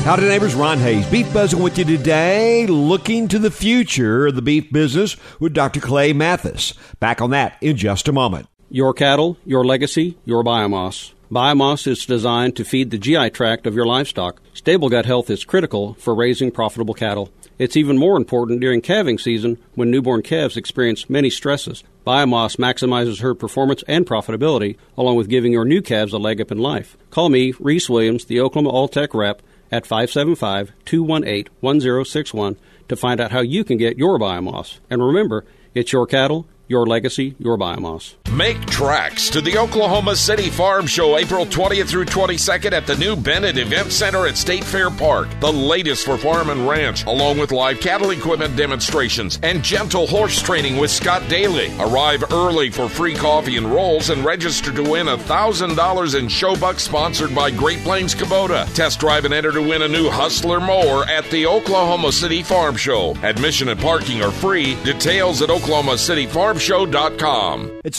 Howdy neighbors, Ron Hayes, Beef Buzzing with you today, looking to the future of the beef business with Dr. Clay Mathis. Back on that in just a moment. Your cattle, your legacy, your biomass. Biomass is designed to feed the GI tract of your livestock. Stable gut health is critical for raising profitable cattle. It's even more important during calving season when newborn calves experience many stresses. Biomass maximizes herd performance and profitability, along with giving your new calves a leg up in life. Call me, Reese Williams, the Oklahoma Alltech rep, at 575-218-1061 to find out how you can get your biomass. And remember, it's your cattle, your legacy, your biomass. Make tracks to the Oklahoma City Farm Show April 20th through 22nd at the new Bennett Event Center at State Fair Park. The latest for farm and ranch, along with live cattle equipment demonstrations and gentle horse training with Scott Daly. Arrive early for free coffee and rolls and register to win $1,000 in Showbucks sponsored by Great Plains Kubota. Test drive and enter to win a new Hustler mower at the Oklahoma City Farm Show. Admission and parking are free. Details at oklahomacityfarmshow.com. It's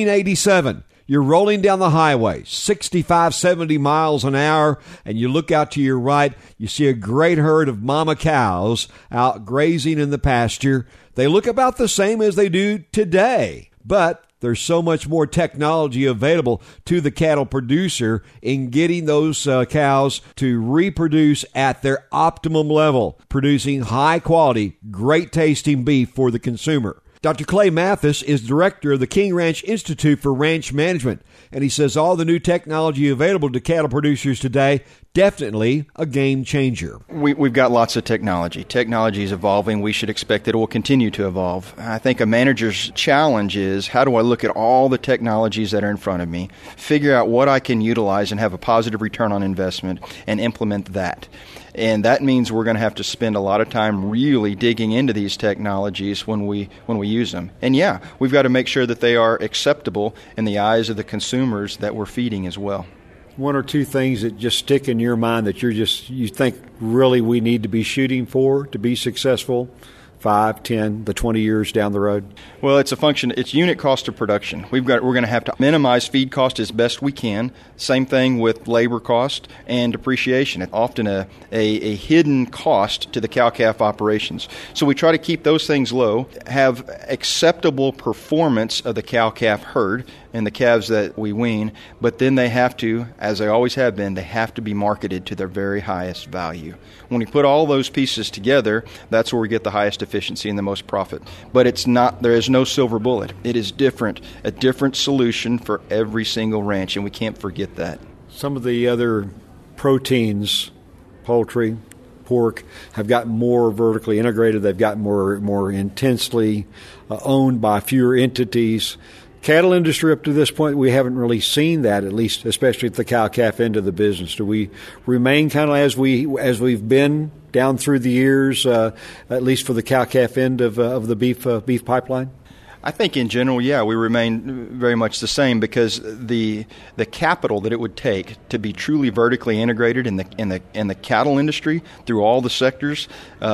1987. You're rolling down the highway, 65, 70 miles an hour, and you look out to your right, you see a great herd of mama cows out grazing in the pasture. They look about the same as they do today, but there's so much more technology available to the cattle producer in getting those cows to reproduce at their optimum level, producing high quality, great tasting beef for the consumer. Dr. Clay Mathis is director of the King Ranch Institute for Ranch Management, and he says all the new technology available to cattle producers today, definitely a game changer. We've got lots of technology. Technology is evolving. We should expect that it will continue to evolve. I think a manager's challenge is, how do I look at all the technologies that are in front of me, figure out what I can utilize and have a positive return on investment, and implement that? And that means we're going to have to spend a lot of time really digging into these technologies when we use them. And yeah, we've got to make sure that they are acceptable in the eyes of the consumers that we're feeding as well. One or two things that just stick in your mind that you think really we need to be shooting for to be successful 5, 10, the 20 years down the road? Well, it's unit cost of production. We're going to have to minimize feed cost as best we can. Same thing with labor cost and depreciation. It's often a hidden cost to the cow-calf operations. So we try to keep those things low, have acceptable performance of the cow-calf herd and the calves that we wean, but then they have to, as they always have been, they have to be marketed to their very highest value. When we put all those pieces together, that's where we get the highest efficiency and the most profit. But there is no silver bullet. It is a different solution for every single ranch, and we can't forget that. Some of the other proteins, poultry, pork, have gotten more vertically integrated. They've gotten more intensely owned by fewer entities. Cattle industry up to this point, we haven't really seen that, at least, especially at the cow-calf end of the business. Do we remain kind of as we've been down through the years, at least for the cow-calf end of the beef pipeline? I think in general, yeah, we remain very much the same, because the capital that it would take to be truly vertically integrated in the cattle industry through all the sectors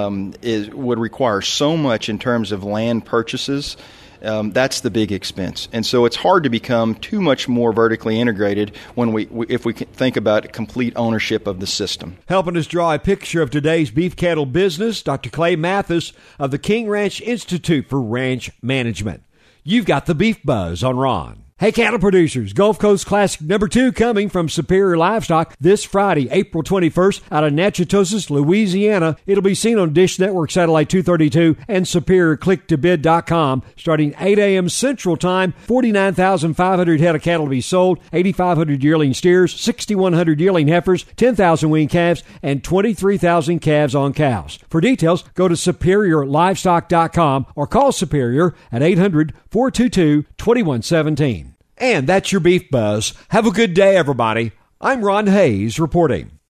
would require so much in terms of land purchases. That's the big expense. And so it's hard to become too much more vertically integrated if we think about complete ownership of the system. Helping us draw a picture of today's beef cattle business, Dr. Clay Mathis of the King Ranch Institute for Ranch Management. You've got the Beef Buzz on Ron. Hey, cattle producers, Gulf Coast Classic number 2 coming from Superior Livestock this Friday, April 21st, out of Natchitoches, Louisiana. It'll be seen on Dish Network Satellite 232 and SuperiorClickToBid.com starting 8 a.m. Central Time. 49,500 head of cattle to be sold, 8,500 yearling steers, 6,100 yearling heifers, 10,000 wean calves, and 23,000 calves on cows. For details, go to SuperiorLivestock.com or call Superior at 800-422-2117. And that's your Beef Buzz. Have a good day, everybody. I'm Ron Hayes reporting.